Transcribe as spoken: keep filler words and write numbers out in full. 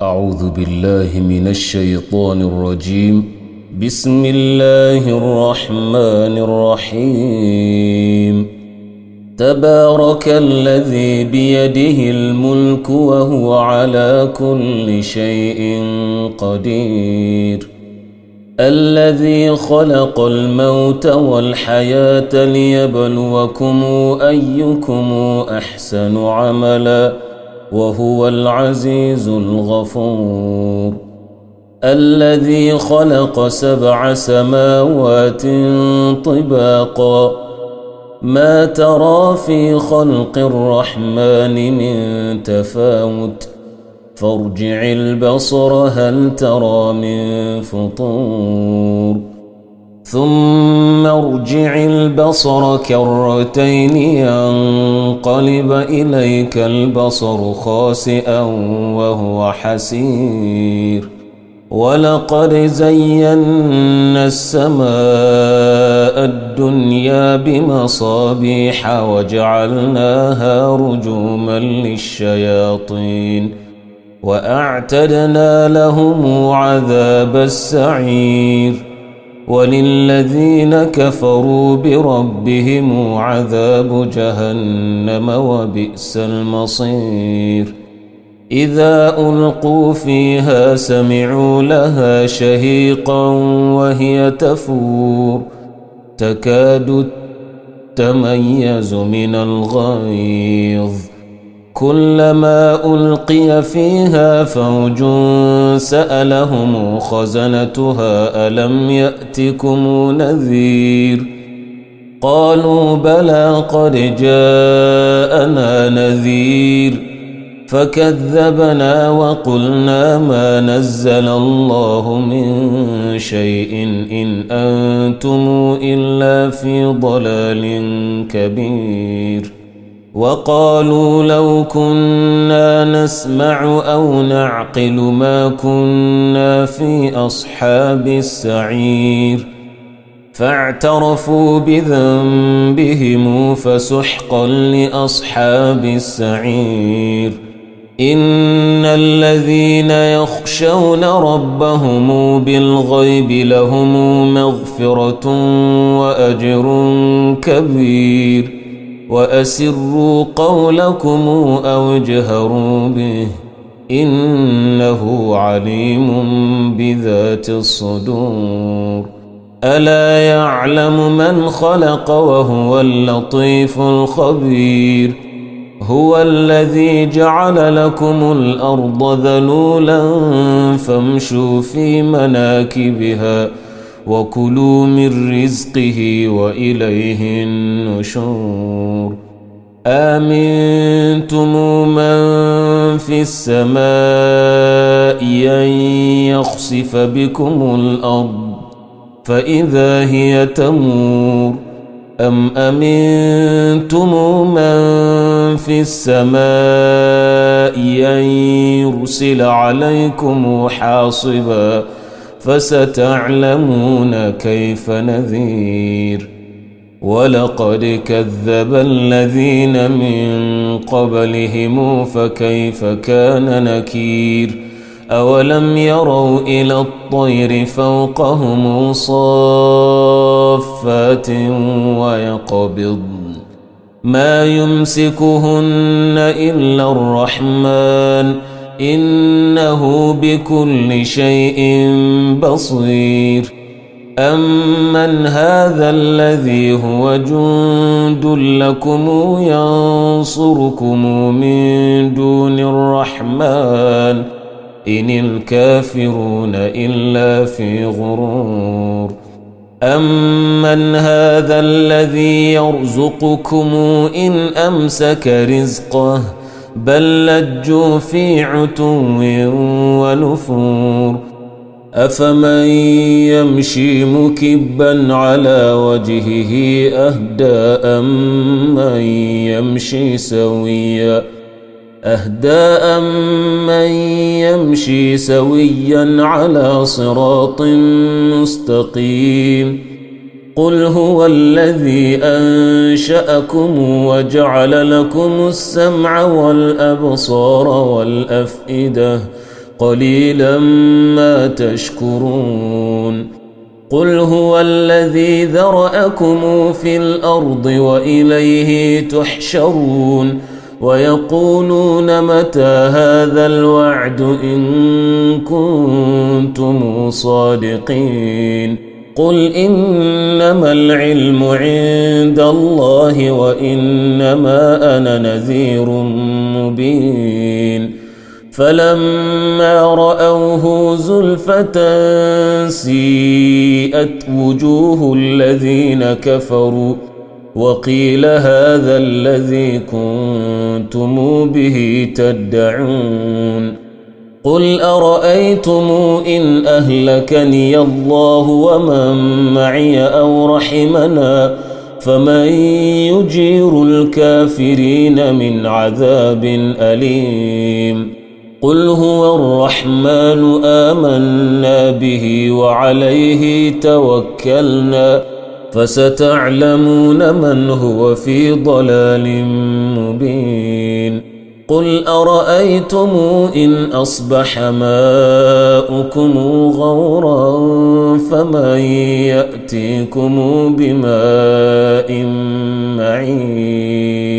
أعوذ بالله من الشيطان الرجيم. بسم الله الرحمن الرحيم. تبارك الذي بيده الملك وهو على كل شيء قدير. الذي خلق الموت والحياة ليبلوكم أيكم أحسن عملا وهو العزيز الغفور. الذي خلق سبع سماوات طباقا ما ترى في خلق الرحمن من تفاوت فارجع البصر هل ترى من فطور ثم ارجع البصر كرتين ينقلب إليك البصر خاسئا وهو حسير. ولقد زينا السماء الدنيا بمصابيح وجعلناها رجوما للشياطين وأعتدنا لهم عذاب السعير. وللذين كفروا بربهم عذاب جهنم وبئس المصير. إذا ألقوا فيها سمعوا لها شهيقا وهي تفور تكاد تميز من الغيظ. كلما ألقي فيها فوج سألهم خزنتها ألم يأتكم نذير قالوا بلى قد جاءنا نذير فكذبنا وقلنا ما نزل الله من شيء إن أنتم إلا في ضلال كبير. وقالوا لو كنا نسمع أو نعقل ما كنا في أصحاب السعير فاعترفوا بذنبهم فسحقا لأصحاب السعير. إن الذين يخشون ربهم بالغيب لهم مغفرة وأجر كبير. وأسروا قولكم أو اجهروا به إنه عليم بذات الصدور. ألا يعلم من خلق وهو اللطيف الخبير. هو الذي جعل لكم الأرض ذلولا فامشوا في مناكبها وكلوا من رزقه وإليه النشور. آمنتم من في السماء أن يخسف بكم الأرض فإذا هي تمور أم أمنتم من في السماء أن يرسل عليكم حاصبا فستعلمون كيف نذير. ولقد كذب الذين من قبلهم فكيف كان نكير. أولم يروا إلى الطير فوقهم صافات ويقبضن ما يمسكهن إلا الرحمن إنه بكل شيء بصير. أمن هذا الذي هو جند لكم ينصركم من دون الرحمن إن الكافرون إلا في غرور. أمن هذا الذي يرزقكم إن أمسك رزقه بل لجوا في عتو ونفور. أفمن يمشي مكبا على وجهه أهدى أمن يمشي سويا أهدى أمن يمشي سويا على صراط مستقيم. قل هو الذي أنشأكم وجعل لكم السمع والأبصار والأفئدة قليلا ما تشكرون قل هو الذي ذرأكم في الأرض وإليه تحشرون ويقولون متى هذا الوعد إن كنتم صادقين قل إنما العلم عند الله وإنما أنا نذير مبين فلما رأوه زلفة سيئت وجوه الذين كفروا وقيل هذا الذي كنتم به تدعون قل أرأيتم إن أهلكني الله ومن معي أو رحمنا فمن يجير الكافرين من عذاب أليم قل هو الرحمن آمنا به وعليه توكلنا فستعلمون من هو في ضلال مبين قل أرأيتم إن أصبح ماؤكم غورا فمن يأتيكم بماء معين